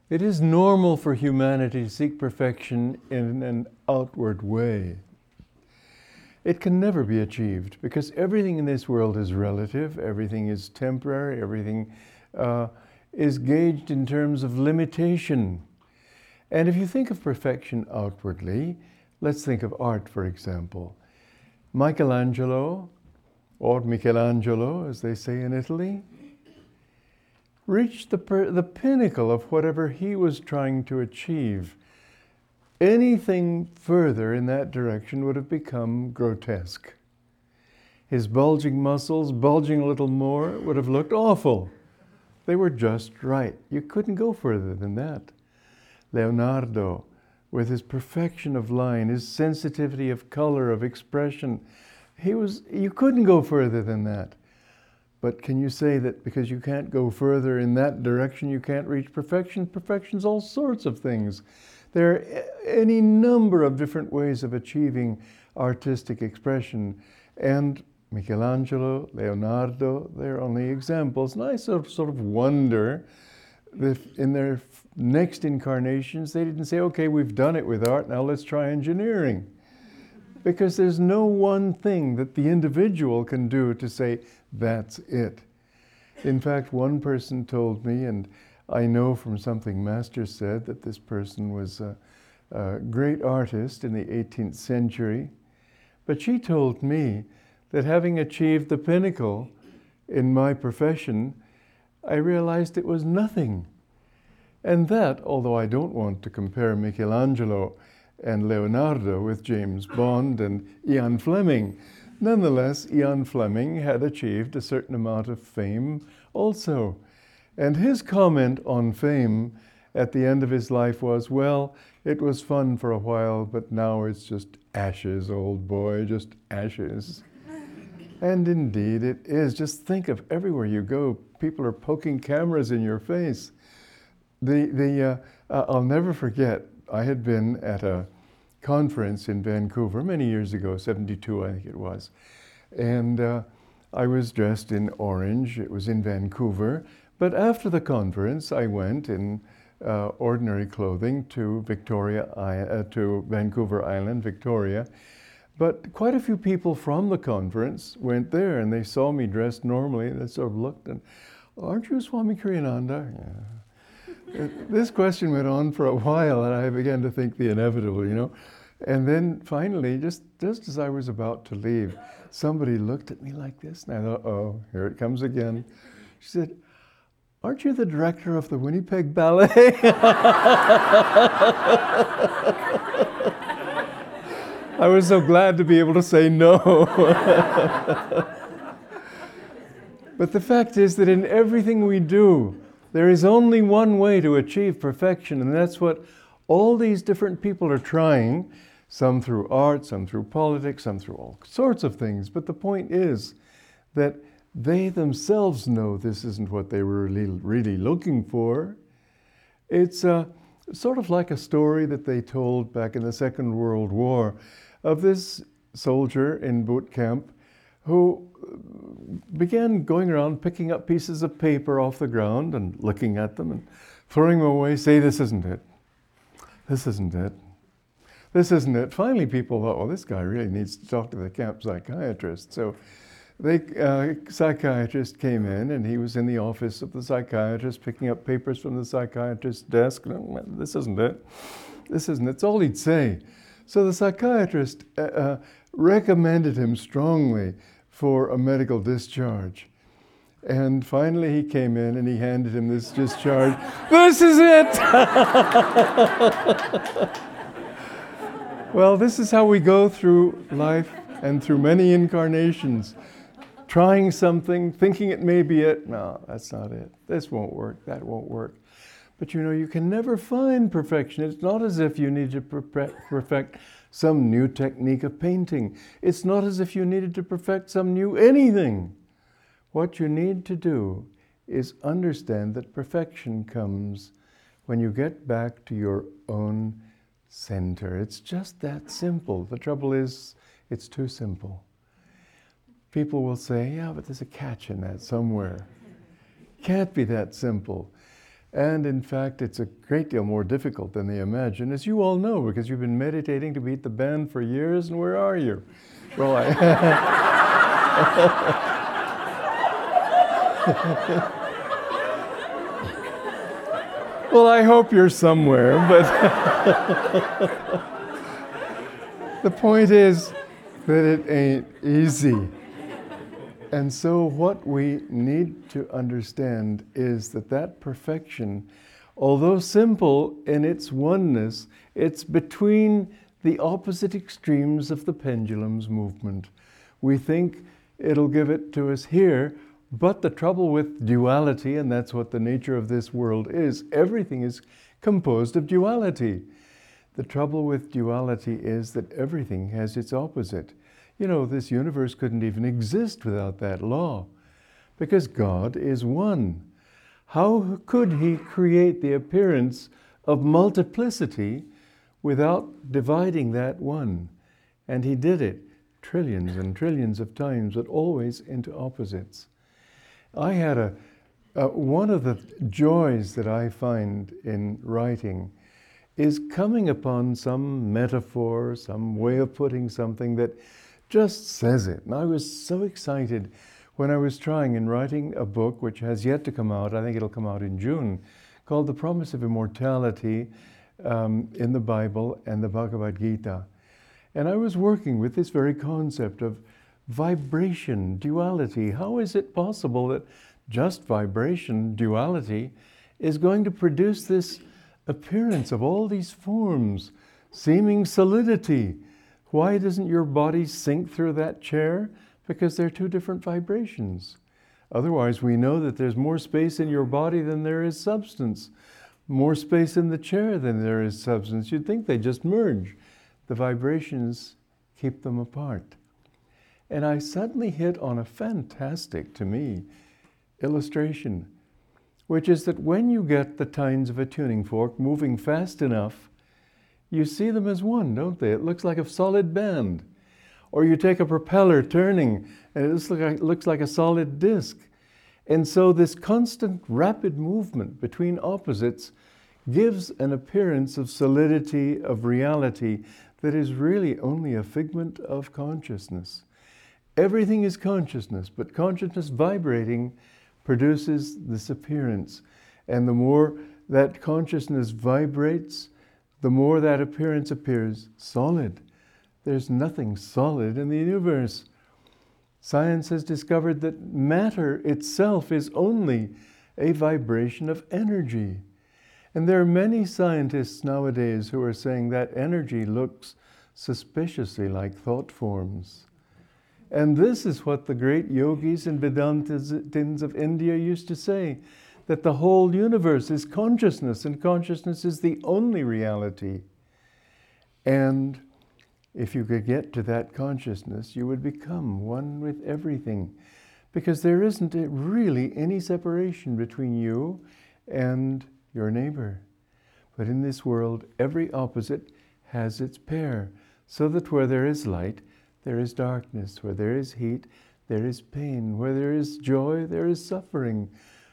It is normal for humanity to seek perfection in an outward way. It can never be achieved because everything in this world is relative, everything is temporary, everything is gauged in terms of limitation. And if you think of perfection outwardly, let's think of art, for example. Michelangelo, or Michelangelo, as they say in Italy, reached the pinnacle of whatever he was trying to achieve. Anything further in that direction would have become grotesque. His bulging muscles, bulging a little more, would have looked awful. They were just right. You couldn't go further than that. Leonardo, with his perfection of line, his sensitivity of color, of expression, you couldn't go further than that. But can you say that because you can't go further in that direction, you can't reach perfection? Perfection's all sorts of things. There are any number of different ways of achieving artistic expression. And Michelangelo, Leonardo, they're only examples. And I sort of wonder if in their next incarnations, they didn't say, okay, we've done it with art, now let's try engineering. Because there's no one thing that the individual can do to say, that's it. In fact, one person told me, and I know from something Master said, that this person was a great artist in the 18th century. But she told me that having achieved the pinnacle in my profession, I realized it was nothing. And that, although I don't want to compare Michelangelo and Leonardo with James Bond and Ian Fleming, nonetheless, Ian Fleming had achieved a certain amount of fame also. And his comment on fame at the end of his life was, well, it was fun for a while, but now it's just ashes, old boy, just ashes. And indeed it is. Just think of everywhere you go, people are poking cameras in your face. I'll never forget, I had been at a conference in Vancouver many years ago, 72 I think it was. And I was dressed in orange, it was in Vancouver. But after the conference, I went in ordinary clothing to Vancouver Island, Victoria. But quite a few people from the conference went there and they saw me dressed normally and they sort of looked and, aren't you Swami Kriyananda? Yeah. This question went on for a while and I began to think the inevitable, you know. And then finally, just as I was about to leave, somebody looked at me like this and I thought, oh, here it comes again. She said, aren't you the director of the Winnipeg Ballet? I was so glad to be able to say no. But the fact is that in everything we do, there is only one way to achieve perfection, and that's what all these different people are trying, some through art, some through politics, some through all sorts of things. But the point is that they themselves know this isn't what they were really looking for. It's sort of like a story that they told back in the Second World War of this soldier in boot camp who began going around picking up pieces of paper off the ground and looking at them and throwing them away, say, this isn't it. This isn't it. This isn't it. Finally, people thought, well, this guy really needs to talk to the camp psychiatrist. So the psychiatrist came in and he was in the office of the psychiatrist picking up papers from the psychiatrist's desk. This isn't it. This isn't it. It's all he'd say. So the psychiatrist recommended him strongly for a medical discharge. And finally he came in and he handed him this discharge. This is it! Well, this is how we go through life and through many incarnations. Trying something, thinking it may be it. No, that's not it. This won't work, that won't work. But you know, you can never find perfection. It's not as if you need to perfect some new technique of painting. It's not as if you needed to perfect some new anything. What you need to do is understand that perfection comes when you get back to your own center. It's just that simple. The trouble is, it's too simple. People will say, yeah, but there's a catch in that somewhere. Can't be that simple. And in fact, it's a great deal more difficult than they imagine, as you all know, because you've been meditating to beat the band for years, and where are you? Well, well, I hope you're somewhere, but the point is that it ain't easy. And so what we need to understand is that perfection, although simple in its oneness, it's between the opposite extremes of the pendulum's movement. We think it'll give it to us here, but the trouble with duality, and that's what the nature of this world is, everything is composed of duality. The trouble with duality is that everything has its opposite. You know, this universe couldn't even exist without that law, because God is one. How could He create the appearance of multiplicity without dividing that one? And He did it trillions and trillions of times, but always into opposites. I had one of the joys that I find in writing is coming upon some metaphor, some way of putting something that just says it. And I was so excited when I was trying in writing a book which has yet to come out, I think it'll come out in June, called The Promise of Immortality in the Bible and the Bhagavad Gita. And I was working with this very concept of vibration, duality. How is it possible that just vibration, duality, is going to produce this appearance of all these forms, seeming solidity? Why doesn't your body sink through that chair? Because they're two different vibrations. Otherwise, we know that there's more space in your body than there is substance, more space in the chair than there is substance. You'd think they just merge. The vibrations keep them apart. And I suddenly hit on a fantastic, to me, illustration, which is that when you get the tines of a tuning fork moving fast enough, you see them as one, don't they? It looks like a solid band. Or you take a propeller turning, and it looks like a solid disc. And so this constant rapid movement between opposites gives an appearance of solidity, of reality, that is really only a figment of consciousness. Everything is consciousness, but consciousness vibrating produces this appearance. And the more that consciousness vibrates, the more that appearance appears solid. There's nothing solid in the universe. Science has discovered that matter itself is only a vibration of energy. And there are many scientists nowadays who are saying that energy looks suspiciously like thought forms. And this is what the great yogis and Vedantins of India used to say, that the whole universe is consciousness, and consciousness is the only reality. And if you could get to that consciousness, you would become one with everything, because there isn't really any separation between you and your neighbor. But in this world, every opposite has its pair, so that where there is light, there is darkness. Where there is heat, there is pain. Where there is joy, there is suffering.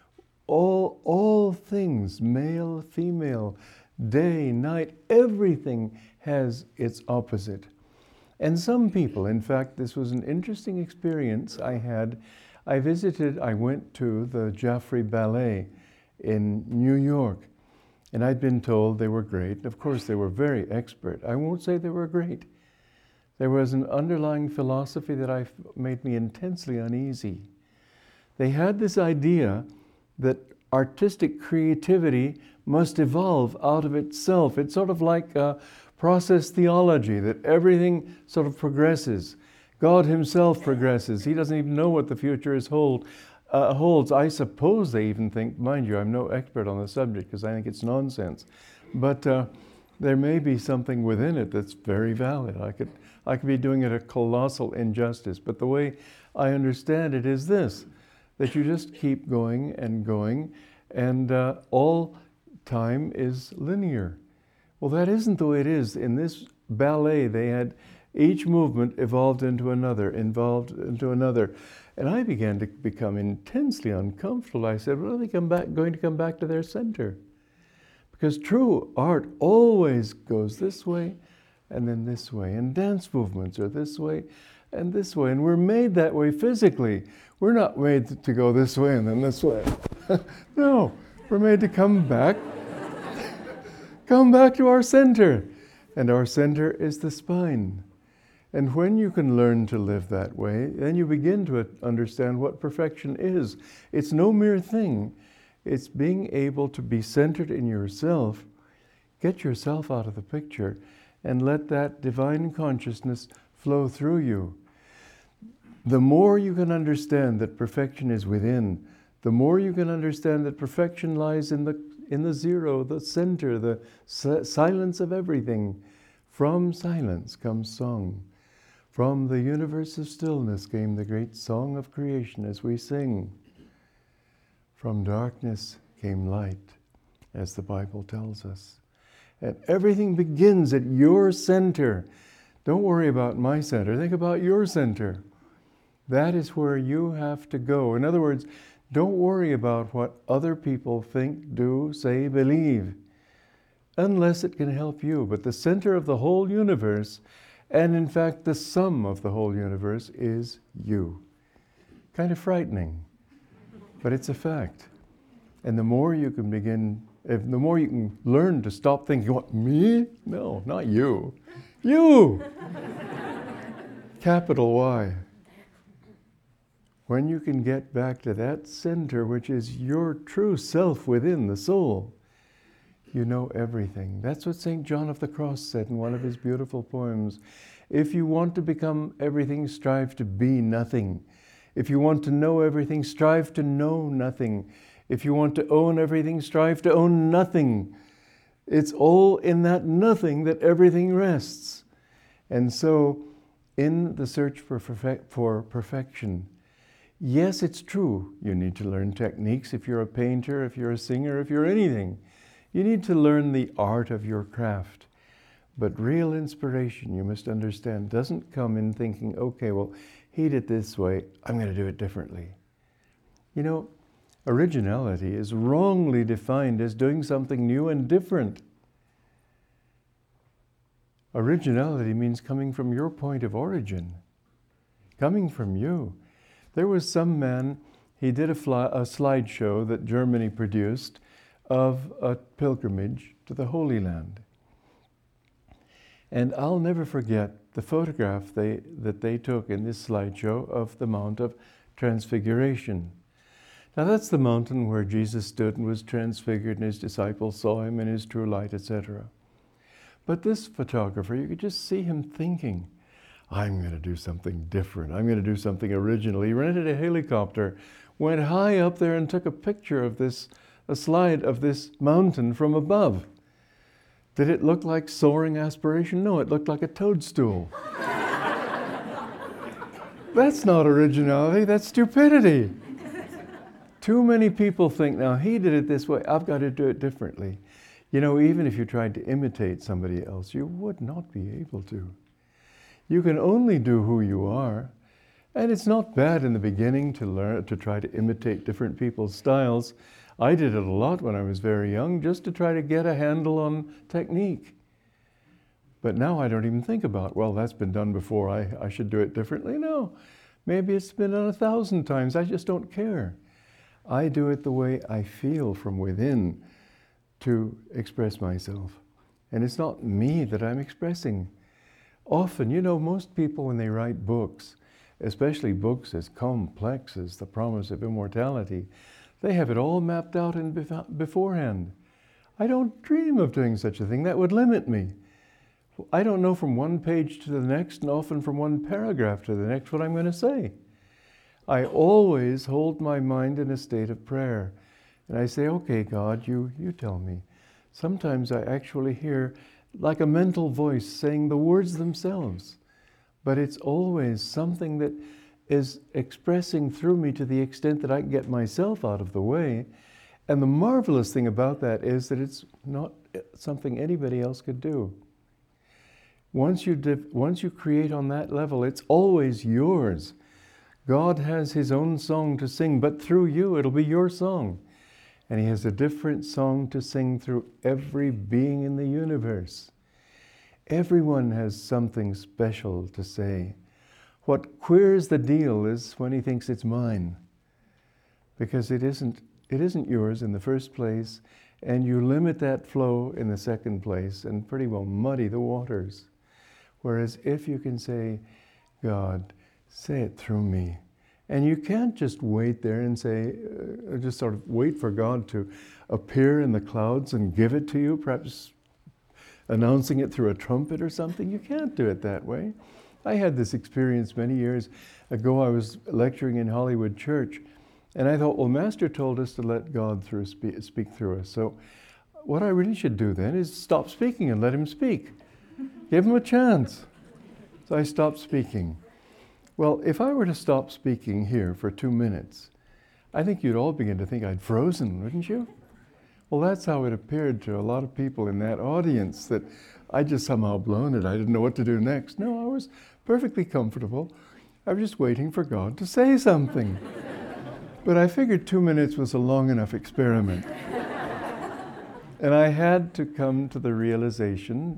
All things, male, female, day, night, everything has its opposite. And some people, in fact, this was an interesting experience I had. I went to the Joffrey Ballet in New York, and I'd been told they were great. Of course, they were very expert. I won't say they were great. There was an underlying philosophy that made me intensely uneasy. They had this idea that artistic creativity must evolve out of itself. It's sort of like process theology, that everything sort of progresses. God Himself progresses. He doesn't even know what the future holds. I suppose they even think, mind you, I'm no expert on the subject because I think it's nonsense, but there may be something within it that's very valid. I could be doing it a colossal injustice, but the way I understand it is this, that you just keep going, and all time is linear. Well, that isn't the way it is. In this ballet, they had each movement evolved into another. And I began to become intensely uncomfortable. I said, well, are they going to come back to their center? Because true art always goes this way and then this way. And dance movements are this way and this way. And we're made that way physically. We're not made to go this way and then this way. No, we're made to come back to our center. And our center is the spine. And when you can learn to live that way, then you begin to understand what perfection is. It's no mere thing. It's being able to be centered in yourself, get yourself out of the picture, and let that divine consciousness flow through you. The more you can understand that perfection is within, the more you can understand that perfection lies in the zero, the center, the silence of everything. From silence comes song. From the universe of stillness came the great song of creation as we sing. From darkness came light, as the Bible tells us. And everything begins at your center. Don't worry about my center. Think about your center. That is where you have to go. In other words, don't worry about what other people think, do, say, believe, unless it can help you. But the center of the whole universe, and in fact the sum of the whole universe, is you. Kind of frightening, but it's a fact. And the more you can learn to stop thinking, what, me? No, not you. You! Capital Y. When you can get back to that center, which is your true self within the soul, you know everything. That's what St. John of the Cross said in one of his beautiful poems. If you want to become everything, strive to be nothing. If you want to know everything, strive to know nothing. If you want to own everything, strive to own nothing. It's all in that nothing that everything rests. And so, in the search for perfection, yes, it's true, you need to learn techniques if you're a painter, if you're a singer, if you're anything. You need to learn the art of your craft. But real inspiration, you must understand, doesn't come in thinking, okay, well, he did it this way, I'm going to do it differently. You know, originality is wrongly defined as doing something new and different. Originality means coming from your point of origin, coming from you. There was some man, he did a slideshow that Germany produced of a pilgrimage to the Holy Land. And I'll never forget the photograph that they took in this slideshow of the Mount of Transfiguration. Now that's the mountain where Jesus stood and was transfigured and his disciples saw him in his true light, etc. But this photographer, you could just see him thinking, I'm going to do something different. I'm going to do something original. He rented a helicopter, went high up there and took a picture of a slide of this mountain from above. Did it look like soaring aspiration? No, it looked like a toadstool. That's not originality, that's stupidity. Too many people think, now he did it this way, I've got to do it differently. You know, even if you tried to imitate somebody else, you would not be able to. You can only do who you are. And it's not bad in the beginning to try to imitate different people's styles. I did it a lot when I was very young, just to try to get a handle on technique. But now I don't even think about, well, that's been done before, I should do it differently. No, maybe it's been done 1,000 times, I just don't care. I do it the way I feel from within to express myself. And it's not me that I'm expressing. Often, you know, most people when they write books, especially books as complex as The Promise of Immortality, they have it all mapped out beforehand. I don't dream of doing such a thing. That would limit me. I don't know from one page to the next, and often from one paragraph to the next, what I'm going to say. I always hold my mind in a state of prayer. And I say, okay, God, you tell me. Sometimes I actually hear like a mental voice saying the words themselves. But it's always something that is expressing through me to the extent that I can get myself out of the way. And the marvelous thing about that is that it's not something anybody else could do. Once you create on that level, it's always yours. God has his own song to sing, but through you it'll be your song. And he has a different song to sing through every being in the universe. Everyone has something special to say. What queers the deal is when he thinks it's mine, because it isn't yours in the first place, and you limit that flow in the second place and pretty well muddy the waters. Whereas if you can say, God, say it through me. And you can't just wait there and say, just sort of wait for God to appear in the clouds and give it to you, perhaps announcing it through a trumpet or something. You can't do it that way. I had this experience many years ago. I was lecturing in Hollywood Church, and I thought, well, Master told us to let God speak through us. So what I really should do then is stop speaking and let him speak. Give him a chance. So I stopped speaking. Well, if I were to stop speaking here for 2 minutes, I think you'd all begin to think I'd frozen, wouldn't you? Well, that's how it appeared to a lot of people in that audience, that I just somehow blown it. I didn't know what to do next. No, I was perfectly comfortable. I was just waiting for God to say something. But I figured 2 minutes was a long enough experiment. And I had to come to the realization,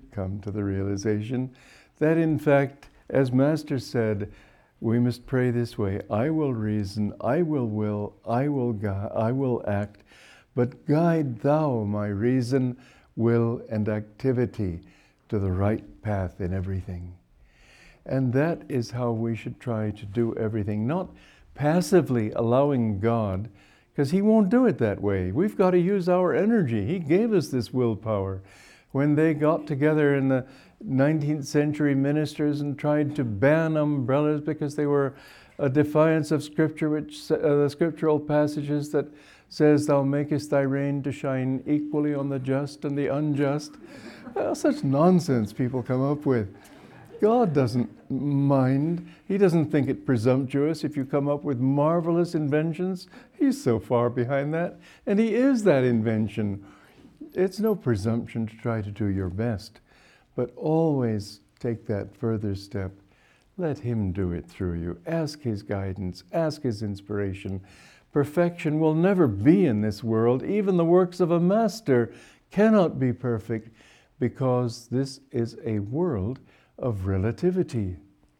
that in fact, as Master said, we must pray this way: I will reason, I will, I will act, but guide thou my reason, will, and activity to the right path in everything. And that is how we should try to do everything, not passively allowing God, because he won't do it that way. We've got to use our energy. He gave us this willpower. When they got together in the 19th century ministers and tried to ban umbrellas because they were a defiance of Scripture, which the scriptural passages that says, thou makest thy rain to shine equally on the just and the unjust. Well, such nonsense people come up with. God doesn't mind. He doesn't think it presumptuous if you come up with marvelous inventions. He's so far behind that, and he is that invention. It's no presumption to try to do your best, but always take that further step. Let him do it through you. Ask his guidance, ask his inspiration. Perfection will never be in this world. Even the works of a master cannot be perfect, because this is a world of relativity.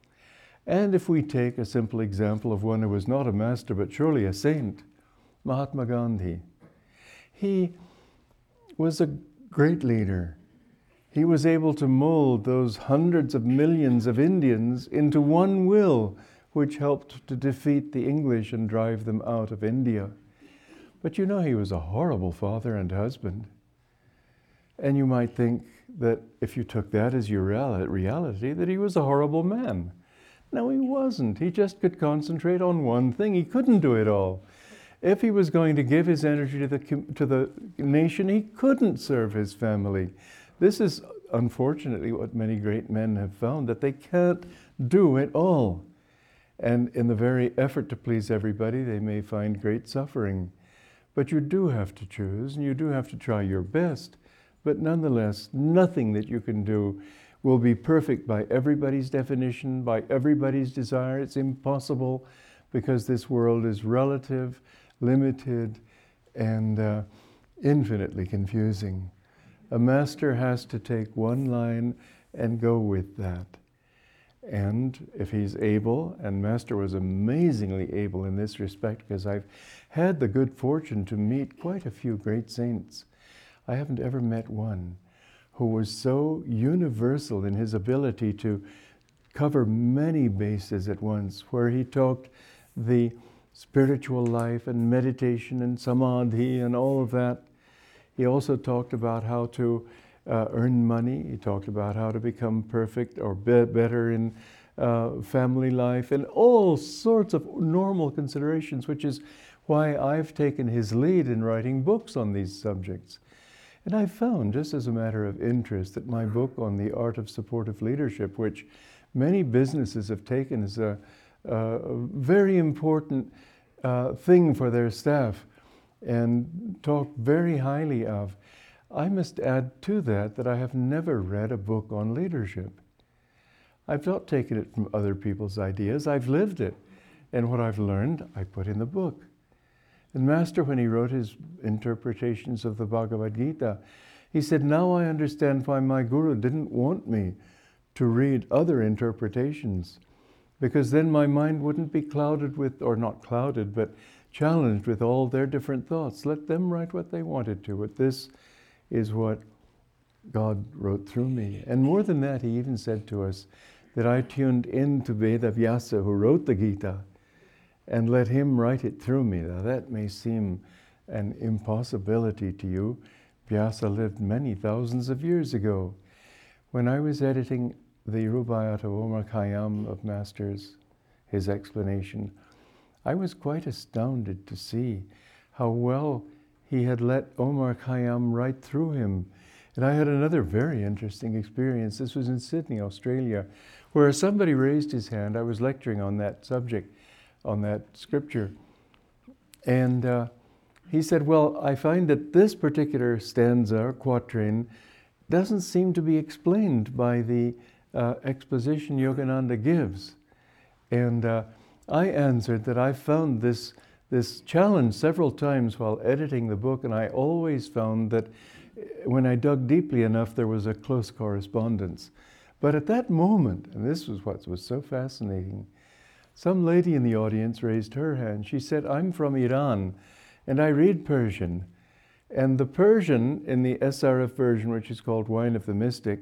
And if we take a simple example of one who was not a master but surely a saint, Mahatma Gandhi. He was a great leader. He was able to mold those hundreds of millions of Indians into one will, which helped to defeat the English and drive them out of India. But you know, he was a horrible father and husband. And you might think that if you took that as your reality, that he was a horrible man. No, he wasn't. He just could concentrate on one thing. He couldn't do it all. If he was going to give his energy to the nation, he couldn't serve his family. This is unfortunately what many great men have found, that they can't do it all. And in the very effort to please everybody, they may find great suffering. But you do have to choose, and you do have to try your best. But nonetheless, nothing that you can do will be perfect by everybody's definition, by everybody's desire. It's impossible, because this world is relative, limited, and infinitely confusing. A master has to take one line and go with that. And if he's able, and Master was amazingly able in this respect, because I've had the good fortune to meet quite a few great saints. I haven't ever met one who was so universal in his ability to cover many bases at once, where he talked the spiritual life and meditation and samadhi and all of that. He also talked about how to earn money. He talked about how to become perfect or better in family life, and all sorts of normal considerations, which is why I've taken his lead in writing books on these subjects. And I found, just as a matter of interest, that my book on the art of supportive leadership, which many businesses have taken as a very important thing for their staff and talk very highly of, I must add to that I have never read a book on leadership. I've not taken it from other people's ideas, I've lived it. And what I've learned, I put in the book. And Master, when he wrote his interpretations of the Bhagavad Gita, he said, now I understand why my Guru didn't want me to read other interpretations, because then my mind wouldn't be clouded with, or not clouded, but challenged with all their different thoughts. Let them write what they wanted to, but this is what God wrote through me. And more than that, he even said to us that I tuned into Veda Vyasa, who wrote the Gita, and let him write it through me. Now that may seem an impossibility to you. Vyasa lived many thousands of years ago. When I was editing the Rubaiyat of Omar Khayyam of Masters, his explanation, I was quite astounded to see how well he had let Omar Khayyam write through him. And I had another very interesting experience. This was in Sydney, Australia, where somebody raised his hand. I was lecturing on that subject, on that scripture. And he said, well, I find that this particular stanza or quatrain doesn't seem to be explained by the exposition Yogananda gives. And I answered that I found this challenge several times while editing the book, and I always found that when I dug deeply enough, there was a close correspondence. But at that moment, and this was what was so fascinating, some lady in the audience raised her hand. She said, I'm from Iran, and I read Persian. And the Persian in the SRF version, which is called Wine of the Mystic,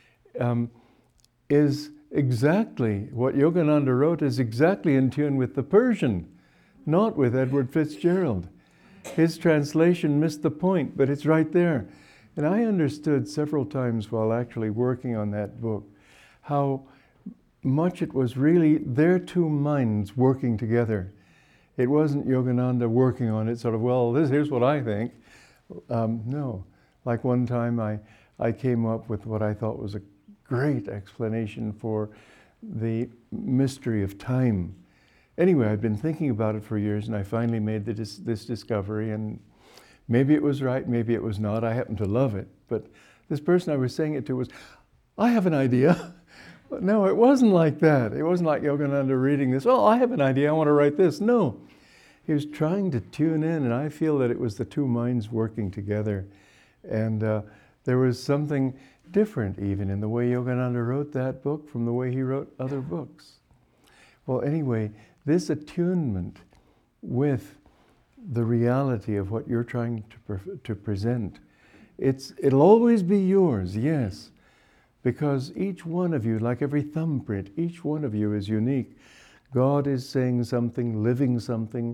is exactly what Yogananda wrote, is exactly in tune with the Persian, not with Edward Fitzgerald. His translation missed the point, but it's right there. And I understood several times while actually working on that book how much it was really their two minds working together. It wasn't Yogananda working on it, sort of, well, here's what I think. No. Like one time I came up with what I thought was a great explanation for the mystery of time. Anyway, I'd been thinking about it for years, and I finally made this discovery, and maybe it was right, maybe it was not. I happen to love it. But this person I was saying it to was, I have an idea. But no, it wasn't like that. It wasn't like Yogananda reading this, oh, I have an idea, I want to write this. No. He was trying to tune in, and I feel that it was the two minds working together. And there was something different even in the way Yogananda wrote that book from the way he wrote other books. Well, anyway, this attunement with the reality of what you're trying to present, it'll always be yours, yes, because each one of you, like every thumbprint, each one of you is unique. God is saying something, living something,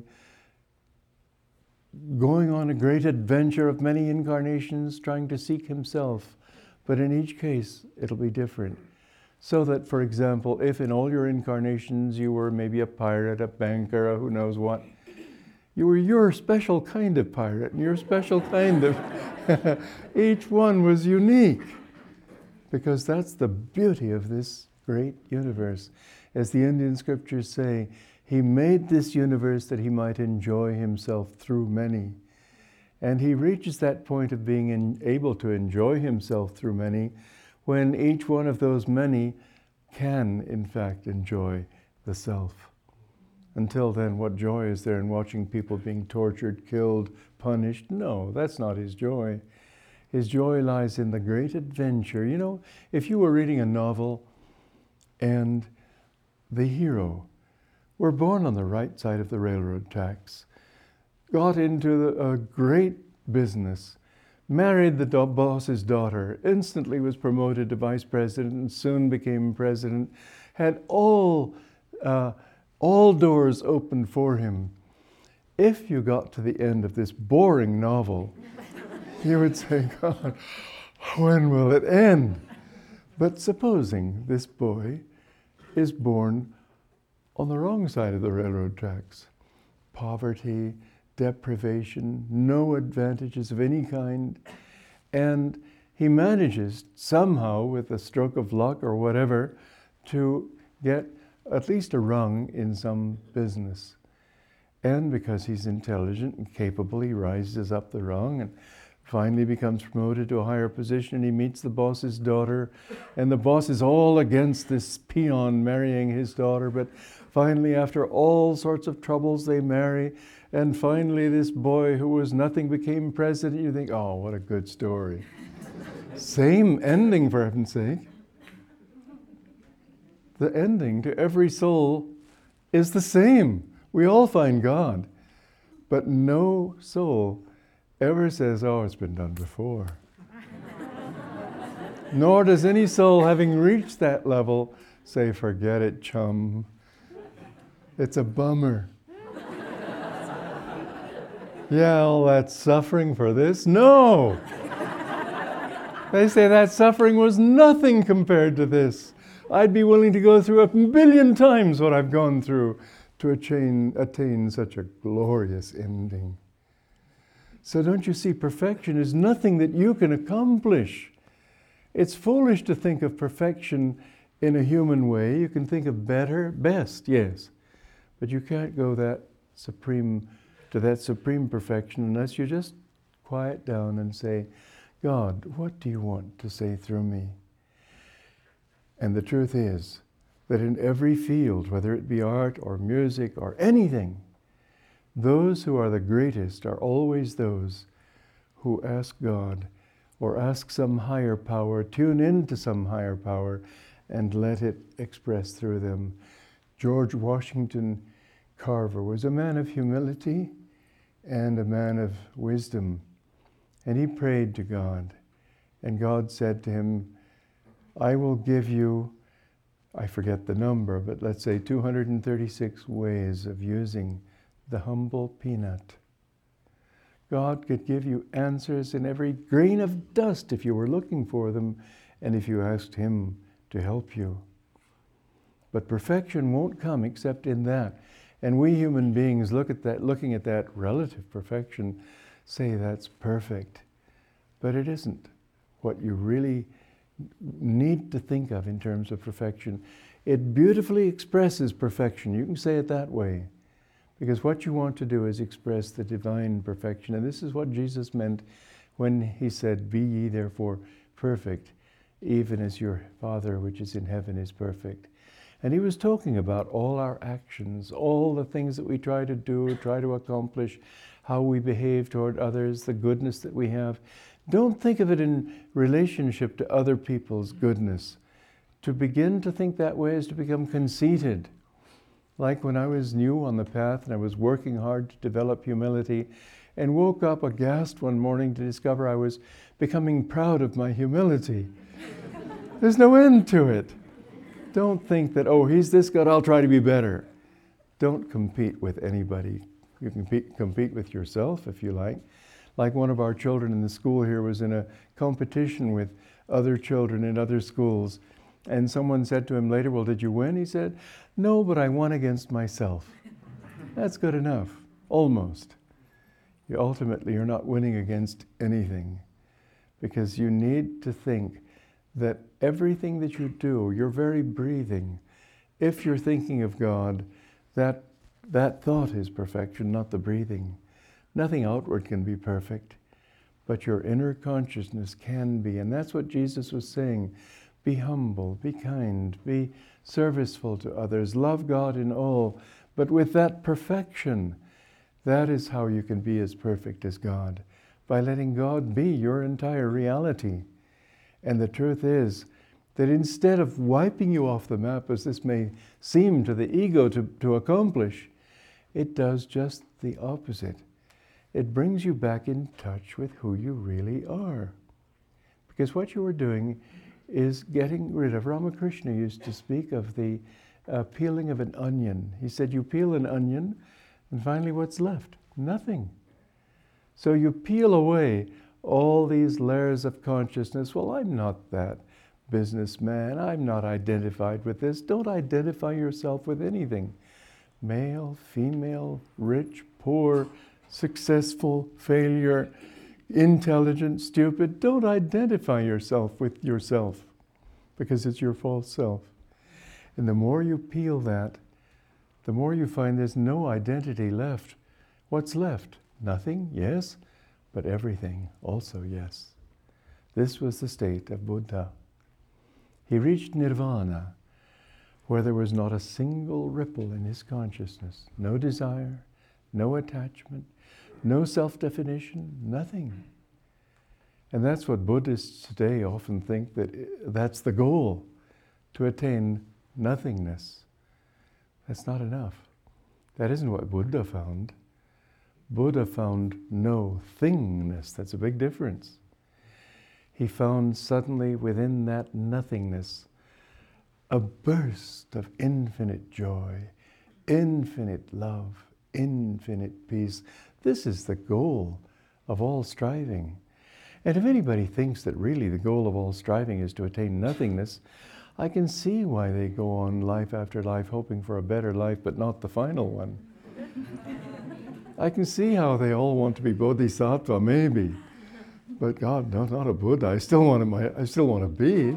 going on a great adventure of many incarnations, trying to seek himself. But in each case, it'll be different. So that, for example, if in all your incarnations you were maybe a pirate, a banker, or who knows what, you were your special kind of pirate, and your special kind of... each one was unique. Because that's the beauty of this great universe. As the Indian scriptures say, he made this universe that he might enjoy himself through many. And he reaches that point of being able to enjoy himself through many when each one of those many can, in fact, enjoy the self. Until then, what joy is there in watching people being tortured, killed, punished? No, that's not his joy. His joy lies in the great adventure. You know, if you were reading a novel and the hero were born on the right side of the railroad tracks, got into a great business, married the boss's daughter, instantly was promoted to vice president and soon became president, had all doors opened for him. If you got to the end of this boring novel, you would say, God, when will it end? But supposing this boy is born on the wrong side of the railroad tracks, poverty, deprivation, no advantages of any kind, and he manages somehow, with a stroke of luck or whatever, to get at least a rung in some business. And because he's intelligent and capable, he rises up the rung and finally becomes promoted to a higher position, and he meets the boss's daughter, and the boss is all against this peon marrying his daughter, but Finally, after all sorts of troubles, they marry. And finally, this boy who was nothing became president. You think, oh, what a good story. Same ending, for heaven's sake. The ending to every soul is the same. We all find God. But no soul ever says, oh, it's been done before. Nor does any soul, having reached that level, say, forget it, chum. It's a bummer. Yeah, all that suffering for this? No! They say that suffering was nothing compared to this. I'd be willing to go through 1 billion times what I've gone through to attain such a glorious ending. So don't you see, perfection is nothing that you can accomplish. It's foolish to think of perfection in a human way. You can think of better, best, yes. But you can't go to that supreme perfection unless you just quiet down and say, God, what do you want to say through me? And the truth is that in every field, whether it be art or music or anything, those who are the greatest are always those who ask God or ask some higher power, tune into some higher power, and let it express through them. George Washington Carver was a man of humility and a man of wisdom. And he prayed to God. And God said to him, I will give you, I forget the number, but let's say 236 ways of using the humble peanut. God could give you answers in every grain of dust if you were looking for them and if you asked Him to help you. But perfection won't come except in that. And we human beings looking at that relative perfection, say that's perfect. But it isn't what you really need to think of in terms of perfection. It beautifully expresses perfection. You can say it that way. Because what you want to do is express the divine perfection. And this is what Jesus meant when He said, be ye therefore perfect, even as your Father which is in heaven is perfect. And He was talking about all our actions, all the things that we try to do, try to accomplish, how we behave toward others, the goodness that we have. Don't think of it in relationship to other people's goodness. To begin to think that way is to become conceited. Like when I was new on the path and I was working hard to develop humility and woke up aghast one morning to discover I was becoming proud of my humility. There's no end to it. Don't think that, oh, he's this good, I'll try to be better. Don't compete with anybody. You can compete with yourself if you like. Like one of our children in the school here was in a competition with other children in other schools. And someone said to him later, well, did you win? He said, no, but I won against myself. That's good enough, almost. Ultimately, you're not winning against anything because you need to think that everything that you do, your very breathing, if you're thinking of God, that thought is perfection, not the breathing. Nothing outward can be perfect, but your inner consciousness can be. And that's what Jesus was saying. Be humble, be kind, be serviceful to others, love God in all. But with that perfection, that is how you can be as perfect as God, by letting God be your entire reality. And the truth is that instead of wiping you off the map, as this may seem to the ego to accomplish, it does just the opposite. It brings you back in touch with who you really are. Because what you are doing is getting rid of, Ramakrishna used to speak of the peeling of an onion. He said, you peel an onion, and finally what's left? Nothing. So you peel away all these layers of consciousness. Well, I'm not that businessman. I'm not identified with this. Don't identify yourself with anything. Male, female, rich, poor, successful, failure, intelligent, stupid. Don't identify yourself with yourself because it's your false self. And the more you peel that, the more you find there's no identity left. What's left? Nothing, yes, but everything also, yes. This was the state of Buddha. He reached nirvana, where there was not a single ripple in his consciousness, no desire, no attachment, no self-definition, nothing. And that's what Buddhists today often think, that that's the goal, to attain nothingness. That's not enough. That isn't what Buddha found. Buddha found no thingness. That's a big difference. He found suddenly within that nothingness a burst of infinite joy, infinite love, infinite peace. This is the goal of all striving. And if anybody thinks that really the goal of all striving is to attain nothingness, I can see why they go on life after life hoping for a better life, but not the final one. I can see how they all want to be bodhisattva, maybe. But God, no, not a Buddha. I still want to be.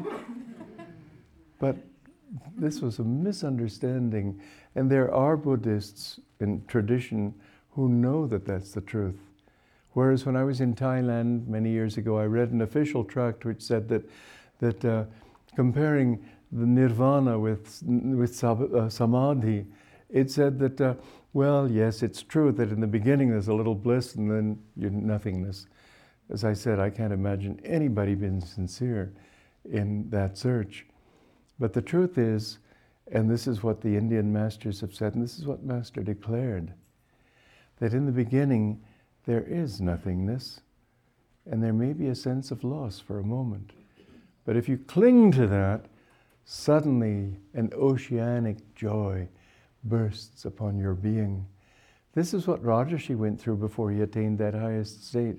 But this was a misunderstanding. And there are Buddhists in tradition who know that that's the truth. Whereas when I was in Thailand many years ago, I read an official tract which said that comparing the nirvana with samadhi, it said that, well, yes, it's true that in the beginning there's a little bliss and then you're nothingness. As I said, I can't imagine anybody being sincere in that search. But the truth is, and this is what the Indian masters have said, and this is what Master declared, that in the beginning there is nothingness, and there may be a sense of loss for a moment. But if you cling to that, suddenly an oceanic joy bursts upon your being. This is what Rajarshi went through before he attained that highest state.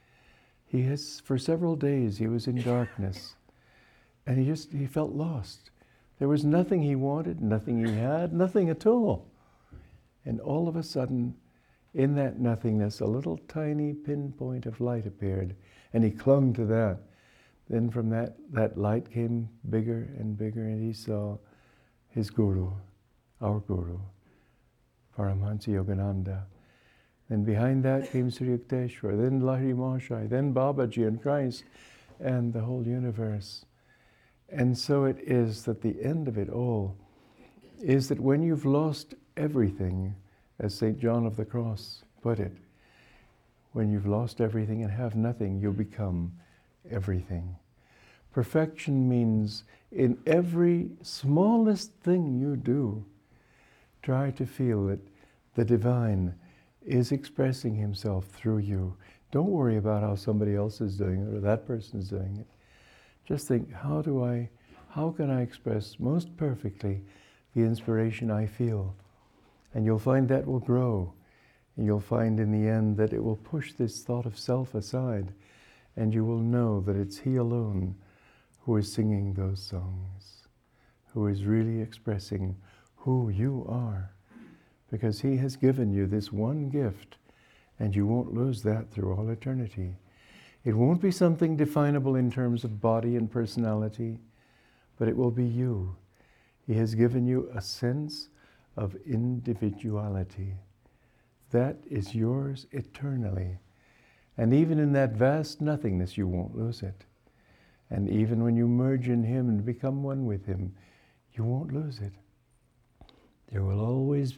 For several days he was in darkness, and he felt lost. There was nothing he wanted, nothing he had, nothing at all. And all of a sudden, in that nothingness, a little tiny pinpoint of light appeared, and he clung to that. Then from that light came bigger and bigger, and he saw his Guru, our Guru, Paramahansa Yogananda. Then behind that came Sri Yukteswar, then Lahiri Mahashaya, then Babaji and Christ, and the whole universe. And so it is that the end of it all is that when you've lost everything, as St. John of the Cross put it, when you've lost everything and have nothing, you become everything. Perfection means in every smallest thing you do, try to feel that the divine is expressing himself through you. Don't worry about how somebody else is doing it or that person is doing it. Just think, how can I express most perfectly the inspiration I feel? And you'll find that will grow. And you'll find in the end that it will push this thought of self aside. And you will know that it's he alone who is singing those songs, who is really expressing who you are. Because he has given you this one gift, and you won't lose that through all eternity. It won't be something definable in terms of body and personality, but it will be you. He has given you a sense of individuality. That is yours eternally. And even in that vast nothingness, you won't lose it. And even when you merge in him and become one with him, you won't lose it. There will always,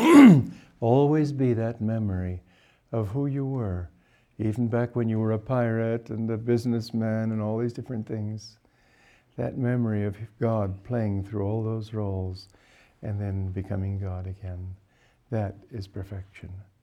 always be that memory of who you were, even back when you were a pirate and a businessman and all these different things. That memory of God playing through all those roles and then becoming God again. That is perfection.